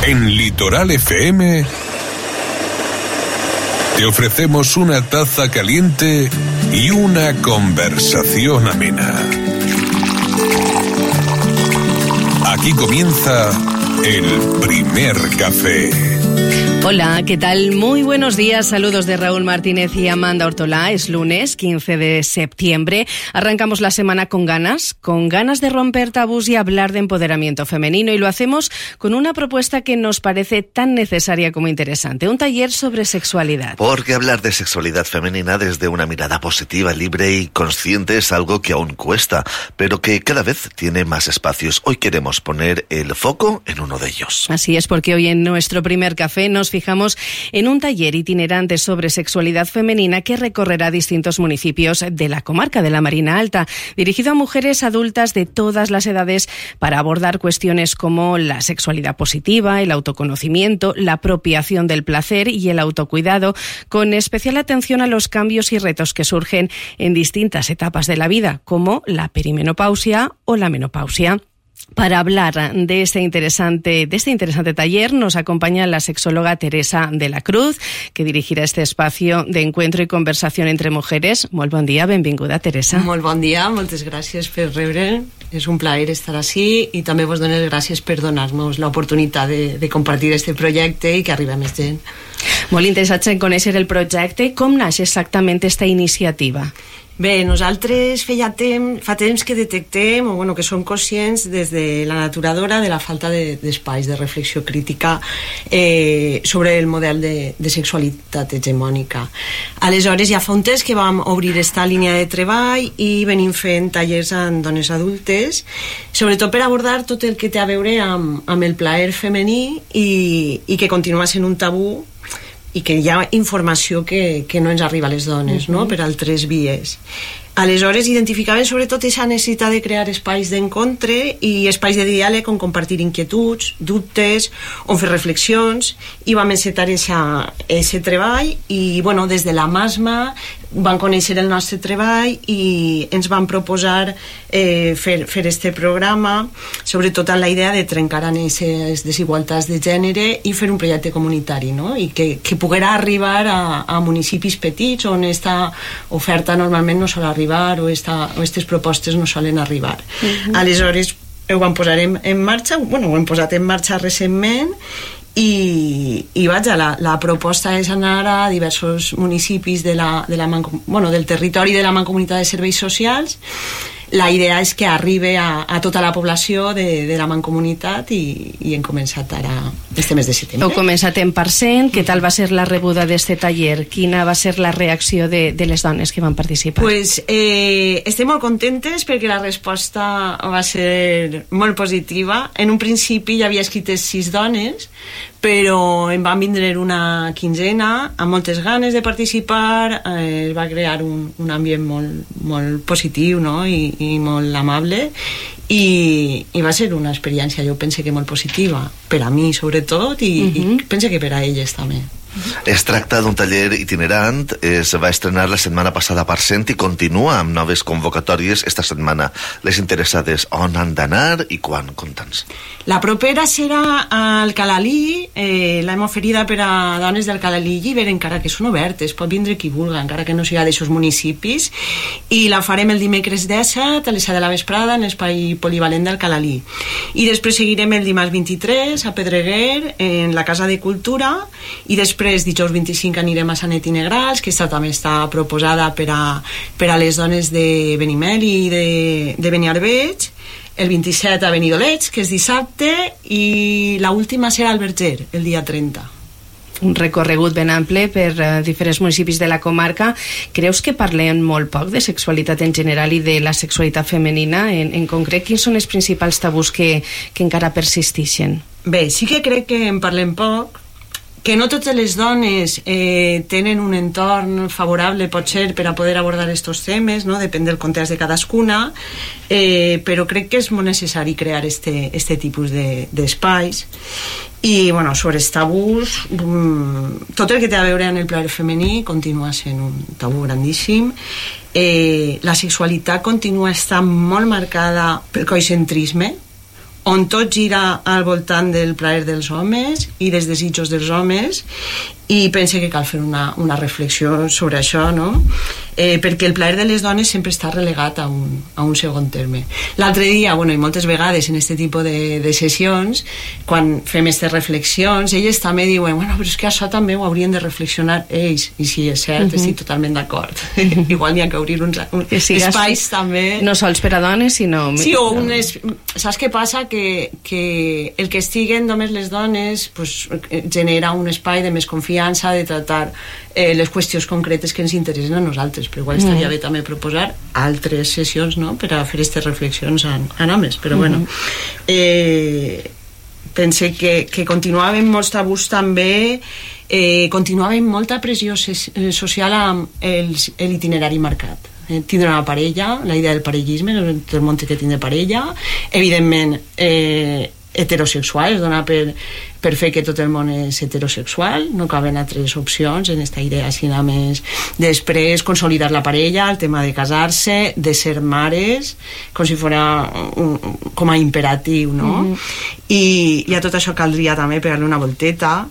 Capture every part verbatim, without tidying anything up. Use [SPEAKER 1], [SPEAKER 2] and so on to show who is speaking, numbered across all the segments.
[SPEAKER 1] En Litoral F M te ofrecemos una taza caliente y una conversación amena. Aquí comienza el primer café.
[SPEAKER 2] Hola, ¿qué tal? Muy buenos días, saludos de Raúl Martínez y Amanda Ortolá. Es lunes, quince de septiembre. Arrancamos la semana con ganas, con ganas de romper tabús y hablar de empoderamiento femenino, y lo hacemos con una propuesta que nos parece tan necesaria como interesante, un taller sobre sexualidad.
[SPEAKER 3] Porque hablar de sexualidad femenina desde una mirada positiva, libre y consciente es algo que aún cuesta, pero que cada vez tiene más espacios. Hoy queremos poner el foco en uno de ellos.
[SPEAKER 2] Así es, porque hoy en nuestro primer café nos fijamos en un taller itinerante sobre sexualidad femenina que recorrerá distintos municipios de la comarca de la Marina Alta, dirigido a mujeres adultas de todas las edades para abordar cuestiones como la sexualidad positiva, el autoconocimiento, la apropiación del placer y el autocuidado, con especial atención a los cambios y retos que surgen en distintas etapas de la vida, como la perimenopausia o la menopausia. Para hablar de este interesante, de este interesante taller nos acompaña la sexóloga Teresa de la Cruz, que dirigirá este espacio de encuentro i conversació entre mujeres. Molt bon dia, benvinguda, Teresa.
[SPEAKER 4] Molt bon dia, moltes gràcies per rebre. És un plaer estar així i també vos dono les gràcies per donar-nos l'oportunitat de, de compartir este projecte i que arribi a més gent.
[SPEAKER 2] Molt interessats en conèixer el projecte. Com naix exactament esta iniciativa?
[SPEAKER 4] Bé, nosaltres feia temps, fa temps que detectem, o bueno, que som conscients des de la naturadora de la falta de, d'espais de reflexió crítica eh, sobre el model de, de sexualitat hegemònica. Aleshores, ja fa un temps que vam obrir esta línia de treball i venim fent tallers amb dones adultes, sobretot per abordar tot el que té a veure amb, amb el plaer femení i, i que continua sent un tabú, i que hi ha informació que, que no ens arriba a les dones, uh-huh. no? Per altres vies. Aleshores, identificaven sobretot aquesta necessitat de crear espais d'encontre i espais de diàleg on compartir inquietuds, dubtes, on fer reflexions, i vam encetar aquest treball i, bueno, des de la MASMA van conèixer el nostre treball i ens van proposar eh, fer, fer este programa, sobretot amb la idea de trencar amb aquestes desigualtats de gènere i fer un projecte comunitari, no? I que, que poguera arribar a, a municipis petits on esta oferta normalment no sol arribar o aquestes propostes no solen arribar. Uh-huh. Aleshores ho vam posar en, en marxa, bueno, ho hem posat en marxa recentment i, i vaja, la, la proposta és anar a diversos municipis de la, de la, bueno, del territori de la Mancomunitat de Serveis Socials. La idea és que arribi a, a tota la població de, de la Mancomunitat i, i hem començat ara este mes de setembre.
[SPEAKER 2] Heu començat en Parcent. Què tal va ser la rebuda d'este taller? Quina va ser la reacció de, de les dones que van participar?
[SPEAKER 4] Pues, eh, estem molt contentes perquè la resposta va ser molt positiva. En un principi hi havia escrites sis dones, però en van vindre una quinzena amb moltes ganes de participar. Eh, es va crear un, un ambient molt, molt positiu, no? I, i molt amable i, i va ser una experiència, jo penso que molt positiva per a mi sobretot i, uh-huh. i penso que per a elles també.
[SPEAKER 3] Es tracta d'un taller itinerant, es va estrenar la setmana passada a Parcent i continua amb noves convocatòries esta setmana. Les interessades, on han d'anar i quan? Conta'ns.
[SPEAKER 4] La propera serà al Calalí, eh, l'hem oferida per a dones del Calalí Lliber, encara que són obertes, pot vindre qui vulga, encara que no sigui d'aixòs municipis, i la farem el dimecres disset a les set de la vesprada en l'espai polivalent del Calalí. I després seguirem el dimarts vint-i-tres a Pedreguer, en la Casa de Cultura, i després Després, dijous vint-i-cinc anirem a Sanet i Negrals, que esta també està proposada per a, per a les dones de Benimeli i de, de Beniarbeig. El vint-i-set a Benidolets, que és dissabte, i l'última serà al Verger, el dia trenta.
[SPEAKER 2] Un recorregut ben ample per uh, diferents municipis de la comarca. Creus que parlem molt poc de sexualitat en general i de la sexualitat femenina? En, en concret, quins són els principals tabús que, que encara persisteixen?
[SPEAKER 4] Bé, sí que crec que en parlem poc, que no totes les dones eh, tenen un entorn favorable, pot ser, per a poder abordar aquests temes, no? Depèn del context de cadascuna, eh, però crec que és molt necessari crear este, este tipus de, d'espais. I, bueno, sobre els tabús, mm, tot el que té a veure amb el plaer femení continua sent un tabú grandíssim. Eh, la sexualitat continua estant molt marcada pel coicentrisme, on tot gira al voltant del plaer dels homes i dels desitjos dels homes, i pense que cal fer una, una reflexió sobre això, no? Eh, perquè el plaer de les dones sempre està relegat a un, a un segon terme. L'altre dia, bueno, i moltes vegades en aquest tipus de, de sessions, quan fem aquestes reflexions, elles també diuen, bueno, però és que això també ho haurien de reflexionar ells, i sí, és cert, uh-huh. estic totalment d'acord. Igual n'hi ha que obrir uns, uns espais també...
[SPEAKER 2] No sols per a dones, sinó...
[SPEAKER 4] Sí, o un es... saps què passa? Que, que el que estiguen només les dones pues, genera un espai de més confiança, de tratar eh, les qüestions concretes que ens interessen a nosaltres, però igual estaria bé també proposar altres sessions, no?, per a fer aquestes reflexions en, en homes, però bueno, eh, pense que, que continuaven molts tabús també, eh, continuava molta pressió social amb el, l'itinerari marcat. Eh, tindre una parella, la idea del parellisme, el món que tindre parella, evidentment eh, heterosexual, es dona per, per fer que tot el món és heterosexual, no caben altres opcions en aquesta idea així més. Després consolidar la parella, el tema de casar-se, de ser mares, com si fos com a imperatiu, no? Mm-hmm. I, i a tot això caldria també pegar-li una volteta.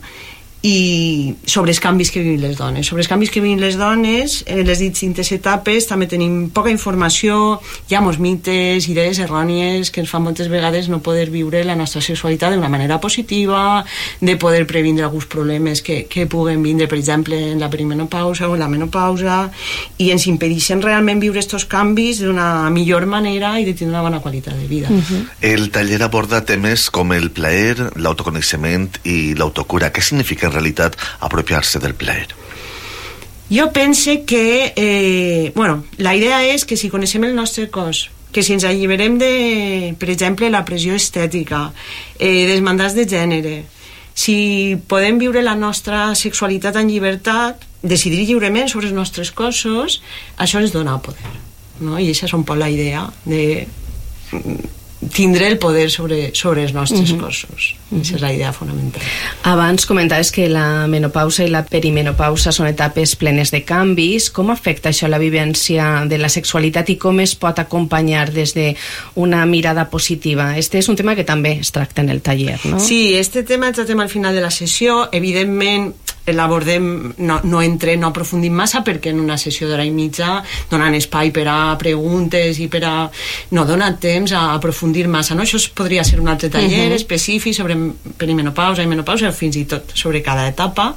[SPEAKER 4] I sobre els canvis que vivim les dones sobre els canvis que vivim les dones en les distintes etapes també tenim poca informació, hi ha molts mites, idees errònies que ens fan moltes vegades no poder viure la nostra sexualitat d'una manera positiva, de poder previndre alguns problemes que, que puguen vindre, per exemple, en la perimenopausa o en la menopausa, i ens impedeixen realment viure aquests canvis d'una millor manera i de tenir una bona qualitat de vida. Uh-huh.
[SPEAKER 3] El taller aborda temes com el plaer, l'autoconeixement i l'autocura. Què significa en realitat apropiar-se del plaer?
[SPEAKER 4] Jo pense que eh, bueno, la idea és que si coneixem el nostre cos, que si ens alliberem de, per exemple, la pressió estètica, eh, dels mandats de gènere, si podem viure la nostra sexualitat en llibertat, decidir lliurement sobre els nostres cossos, això ens dona poder, no? I això és un poc la idea de tindre el poder sobre, sobre els nostres uh-huh. cossos. Uh-huh. Aquesta és la idea fonamental.
[SPEAKER 2] Abans comentaves que la menopausa i la perimenopausa són etapes plenes de canvis. Com afecta això la vivència de la sexualitat i com es pot acompanyar des d'una mirada positiva? Este és un tema que també es tracta en el taller, no?
[SPEAKER 4] Sí, este tema el tractem al final de la sessió. Evidentment, l'abordem, no, no entrem, no aprofundim massa, perquè en una sessió d'hora i mitja donen espai per a preguntes i per a... no dona temps a aprofundir massa, no? Això podria ser un altre taller uh-huh. específic sobre perimenopausa i menopausa, fins i tot sobre cada etapa,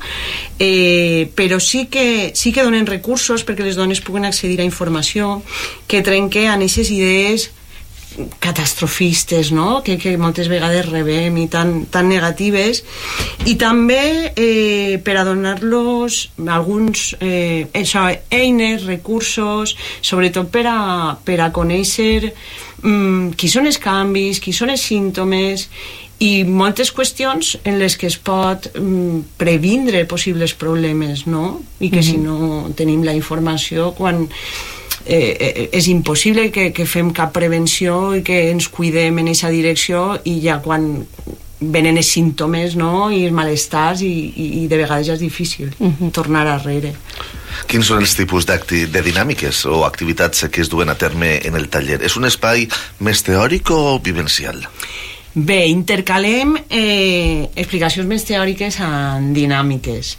[SPEAKER 4] eh, però sí que, sí que donen recursos perquè les dones puguen accedir a informació que trenque a aquestes idees catastrofistes, no? que, que moltes vegades rebem i tan, tan negatives, i també eh, per a donar-los alguns eh, això, eines, recursos, sobretot per a, per a conèixer mm, qui són els canvis, qui són els símptomes i moltes qüestions en les que es pot mm, previndre possibles problemes, no? I que mm-hmm. si no tenim la informació, quan Eh, eh, és impossible que, que fem cap prevenció i que ens cuidem en aquesta direcció, i ja quan venen els símptomes, no?, i els malestars, i, i, i de vegades ja és difícil uh-huh. tornar arrere.
[SPEAKER 3] Quins són els tipus de dinàmiques o activitats que es duen a terme en el taller? És un espai més teòric o vivencial?
[SPEAKER 4] Bé, intercalem eh, explicacions més teòriques en dinàmiques.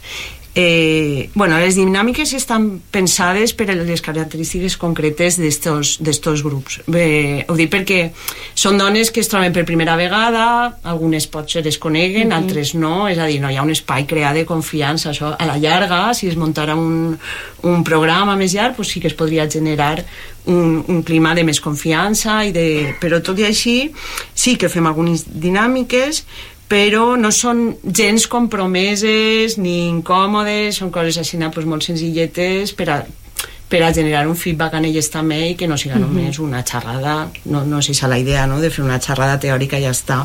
[SPEAKER 4] Eh, bueno, les dinàmiques estan pensades per a les característiques concretes d'estos grups. Bé, ho dic perquè són dones que es troben per primera vegada, algunes potser es coneguen, uh-huh. altres no, és a dir, no hi ha un espai creat de confiança. Això a la llarga, si es muntara un, un programa més llarg, pues sí que es podria generar un, un clima de més confiança, i de... però tot i així sí que fem algunes dinàmiques, però no són gens compromeses ni incòmodes, són coses així pues, molt senzilletes per a, per a generar un feedback en elles també, i que no siga uh-huh. només una xerrada, no, no és aquesta la idea, no?, de fer una xerrada teòrica i ja està.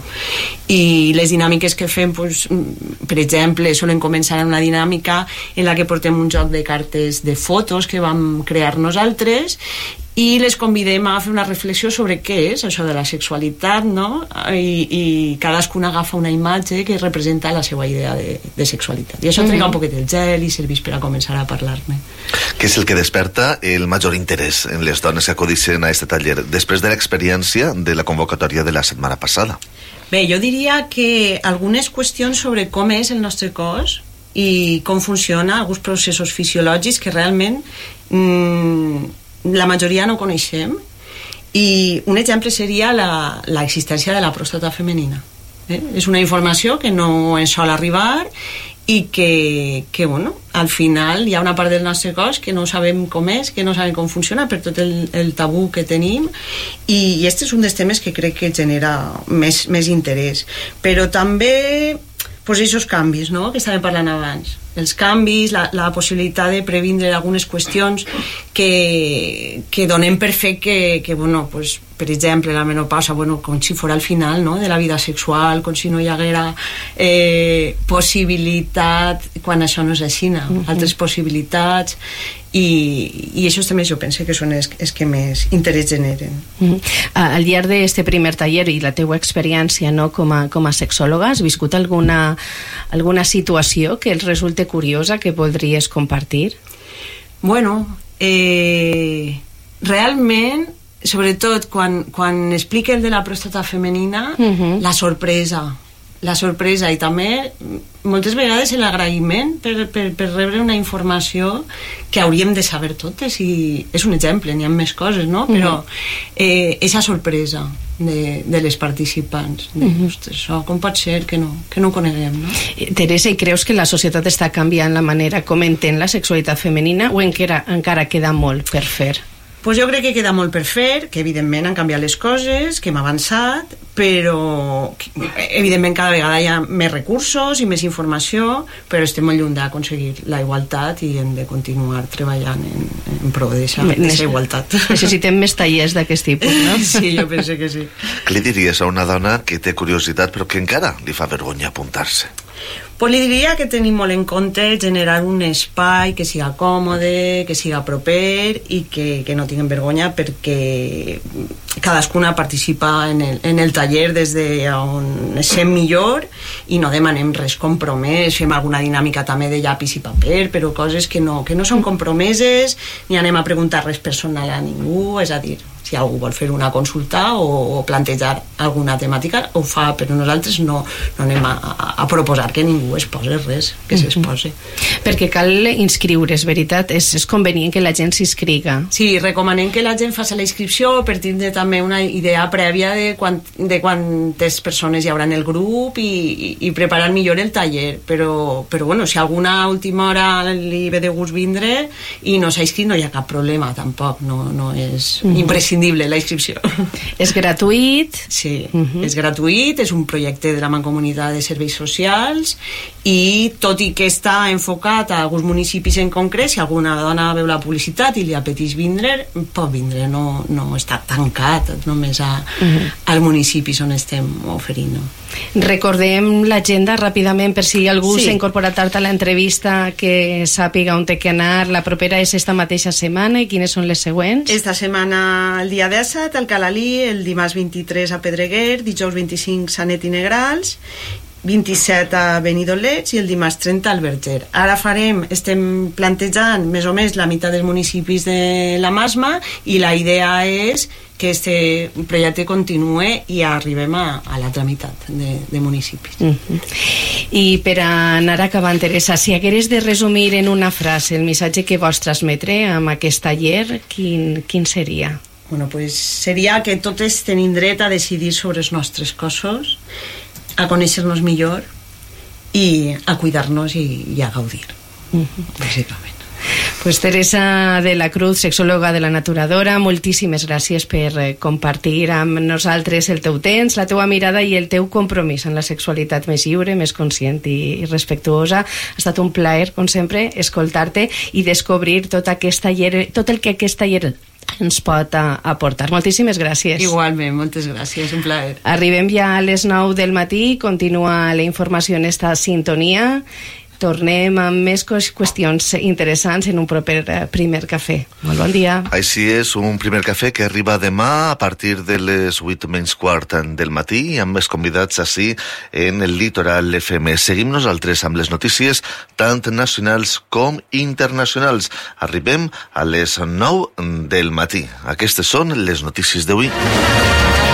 [SPEAKER 4] I les dinàmiques que fem, pues, per exemple, solen començar en una dinàmica en la que portem un joc de cartes de fotos que vam crear nosaltres, i les convidem a fer una reflexió sobre què és això de la sexualitat, no? I, i cadascuna agafa una imatge que representa la seva idea de, de sexualitat, i això trega un poquet el gel i serveix per a començar a parlar-ne.
[SPEAKER 3] Què és el que desperta el major interès en les dones que acudixen a aquest taller després de l'experiència de la convocatòria de la setmana passada?
[SPEAKER 4] Bé, jo diria que algunes qüestions sobre com és el nostre cos i com funciona, alguns processos fisiològics que realment mmm, la majoria no coneixem, i un exemple seria la, l'existència de la pròstata femenina. Eh? És una informació que no ens sol arribar i que, que bueno, al final hi ha una part del nostre cos que no sabem com és, que no sabem com funciona per tot el, el tabú que tenim, i, i este és un dels temes que crec que genera més, més interès. Però també pues, aquests canvis, no?, que estàvem parlant abans, els canvis, la, la possibilitat de previndre algunes qüestions que, que donem per fet que, que bueno, pues, per exemple, la menopausa, bueno, com si fos al final, no?, de la vida sexual, com si no hi haguera eh, possibilitat, quan això no és així, no? Uh-huh. Altres possibilitats, i, i això també jo penso que són els, els que més interès generen.
[SPEAKER 2] Uh-huh. Al llarg d'aquest primer taller i la teua experiència, no, com a, com a sexòloga, has viscut alguna, alguna situació que els resulta curiosa que voldries compartir?
[SPEAKER 4] Bueno, eh, realment, sobretot quan, quan explica el de la pròstata femenina, uh-huh. la sorpresa, la sorpresa i també moltes vegades l'agraïment per, per, per rebre una informació que hauríem de saber totes, i és un exemple, n'hi ha més coses, no? Però eh, esa sorpresa de, de les participants, de, uh-huh. ostres, això com pot ser que no, que no ho coneguem, no?
[SPEAKER 2] Teresa, i creus que la societat està canviant la manera com entén la sexualitat femenina, o encara, encara queda molt per fer?
[SPEAKER 4] Pues jo crec que queda molt per fer, que evidentment han canviat les coses, que hem avançat, però evidentment cada vegada hi ha més recursos i més informació, però estem molt lluny d'aconseguir la igualtat i hem de continuar treballant en, en pro d'aquesta igualtat.
[SPEAKER 2] Necessitem més tallers d'aquest tipus, no?
[SPEAKER 4] Sí, jo penso que sí.
[SPEAKER 3] Què li diries a una dona que té curiositat però que encara li fa vergonya apuntar-se?
[SPEAKER 4] Pues li diria que tenim molt en compte generar un espai que siga còmode, que siga proper i que, que no tinguem vergonya, perquè cadascuna participa en el, en el taller des d'on sent millor i no demanem res compromès, fem alguna dinàmica també de llapis i paper, però coses que no, que no són compromeses, ni anem a preguntar res personal a ningú, és a dir, si algú vol fer una consulta o, o plantejar alguna temàtica, ho fa, però nosaltres no, no anem a, a, a proposar que ningú es posi res, que mm-hmm. s'exposi.
[SPEAKER 2] Perquè cal inscriure, és veritat, és, és convenient que la gent s'inscriga.
[SPEAKER 4] Sí, recomanem que la gent faci la inscripció per tindre també una idea prèvia de, quant, de quantes persones hi haurà en el grup i, i, i preparar millor el taller, però, però bueno, si alguna última hora li ve de gust vindre i no s'ha inscrit, no hi ha cap problema tampoc, no, no és mm-hmm. imprescindible la inscripció.
[SPEAKER 2] És gratuït?
[SPEAKER 4] Sí, mm-hmm. és gratuït, és un projecte de la Mancomunitat de Serveis Socials, i tot i que està enfocat a alguns municipis en concret, si alguna dona veu la publicitat i li apeteix vindre, pot vindre, no, no està tancat només a, uh-huh. als municipis on estem oferint. No?
[SPEAKER 2] Recordem l'agenda ràpidament per si algú
[SPEAKER 4] sí.
[SPEAKER 2] s'ha incorporat tard a l'entrevista, que sàpiga on té que anar. La propera és esta mateixa setmana, i quines són les següents?
[SPEAKER 4] Esta setmana el dia disset al Calalí, el dimarts vint-i-tres a Pedreguer, dijous vint-i-cinc Sanet i Negrals, vint-i-set a Benidorm i el dimarts trenta al Verger. Ara farem, estem plantejant més o més la meitat dels municipis de la Masma, i la idea és que este projecte continue i arribem a, a l'altra meitat de, de municipis.
[SPEAKER 2] Uh-huh. I per anar acabant, Teresa, si hagueres de resumir en una frase el missatge que vols transmetre amb aquest taller, quin, quin seria?
[SPEAKER 4] Bueno, pues seria que totes tenim dret a decidir sobre els nostres cossos, a conèixer-nos millor i a cuidar-nos i, i a gaudir, uh-huh. bàsicament.
[SPEAKER 2] Pues Teresa de la Cruz, sexòloga de la Naturadora, moltíssimes gràcies per compartir amb nosaltres el teu temps, la teua mirada i el teu compromís en la sexualitat més lliure, més conscient i respectuosa. Ha estat un plaer, com sempre, escoltar-te i descobrir tot, aquest taller, tot el que aquest taller ens pot aportar. Moltíssimes gràcies.
[SPEAKER 4] Igualment, moltes gràcies, un plaer.
[SPEAKER 2] Arribem ja a les nou del matí, continua la informació en esta sintonia. Tornem amb més qüestions interessants en un proper primer cafè. Molt bon dia.
[SPEAKER 3] Així és, un primer cafè que arriba demà a partir de les vuit menys quart del matí, amb més convidats així en el Litoral F M. Seguim nosaltres amb les notícies tant nacionals com internacionals. Arribem a les nou del matí. Aquestes són les notícies d'avui.